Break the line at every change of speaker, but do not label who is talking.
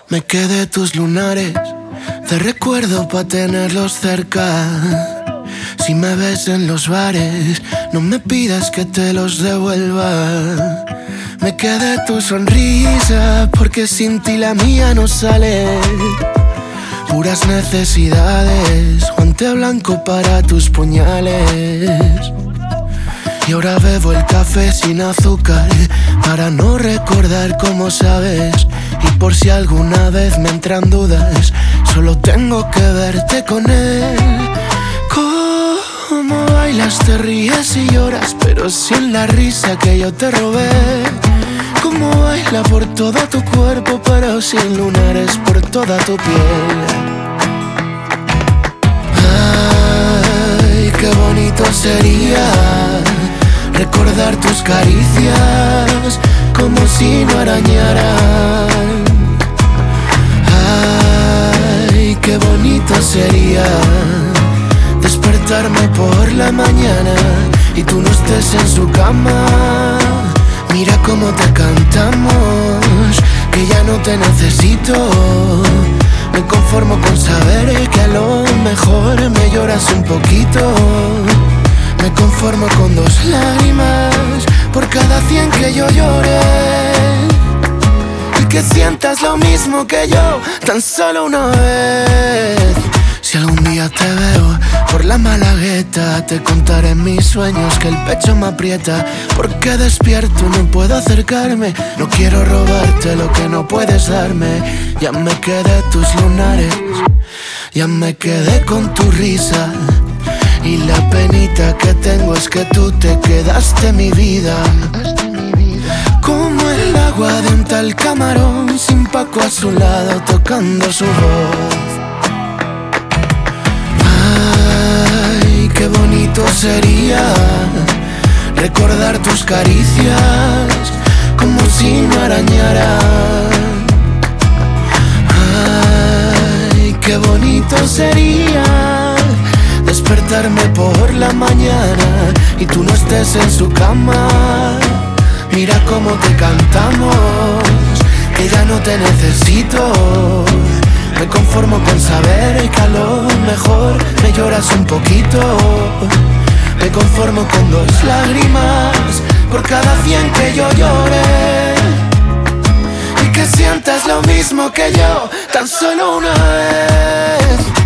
Me quedé tus lunares, te recuerdo pa' tenerlos cerca. Si me ves en los bares, no me pidas que te los devuelva. Me quedé tu sonrisa, porque sin ti la mía no sale. Puras necesidades, guante blanco para tus puñales. Y ahora bebo el café sin azúcar, para no recordar cómo sabes. Y por si alguna vez me entran dudas, solo tengo que verte con él. Cómo bailas, te ríes y lloras, pero sin la risa que yo te robé. Cómo baila por todo tu cuerpo, pero sin lunares por toda tu piel. Ay, qué bonito sería recordar tus caricias como si no arañaran. Ay, qué bonito sería despertarme por la mañana y tú no estés en su cama. Mira cómo te cantamos, que ya no te necesito. Me conformo con saber que a lo mejor me lloras un poquito. Me conformo con 2 lágrimas por cada 100 que yo llore. Y que sientas lo mismo que yo, tan solo una vez. Si algún día te veo por la Malagueta, te contaré en mis sueños que el pecho me aprieta. Porque despierto no puedo acercarme, no quiero robarte lo que no puedes darme. Ya me quedé tus lunares, ya me quedé con tu risa. Y la penita que tengo es que tú te quedaste en mi vida. Como el agua de un tal camarón, sin Paco a su lado tocando su voz. Ay, qué bonito sería recordar tus caricias como si no arañaran. Ay, qué bonito sería despertarme por la mañana y tú no estés en su cama. Mira cómo te cantamos, que ya no te necesito. Me conformo con saber que a lo mejor me lloras un poquito. Me conformo con 2 lágrimas por cada 100 que yo llore. Y que sientas lo mismo que yo, tan solo una vez.